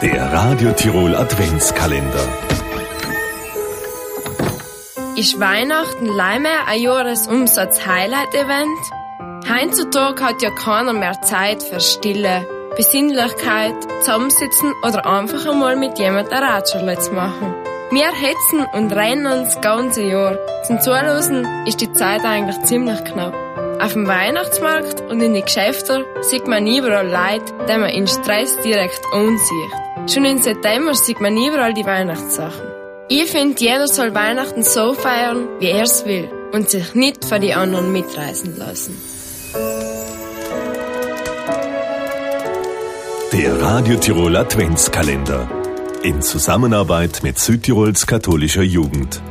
Der Radio Tirol Adventskalender. Ist Weihnachten leider ein Jahresumsatz-Highlight-Event? Heutzutage hat ja keiner mehr Zeit für Stille, Besinnlichkeit, Zusammensitzen oder einfach einmal mit jemandem ein Ratscherl zu machen. Wir hetzen und rennen uns das ganze Jahr. Zum Zuhören ist die Zeit eigentlich ziemlich knapp. Auf dem Weihnachtsmarkt und in den Geschäften sieht man überall Leute, die man in Stress direkt ansieht. Schon im September sieht man überall die Weihnachtssachen. Ich finde, jeder soll Weihnachten so feiern, wie er es will und sich nicht von den anderen mitreißen lassen. Der Radio Tirol Adventskalender. In Zusammenarbeit mit Südtirols katholischer Jugend.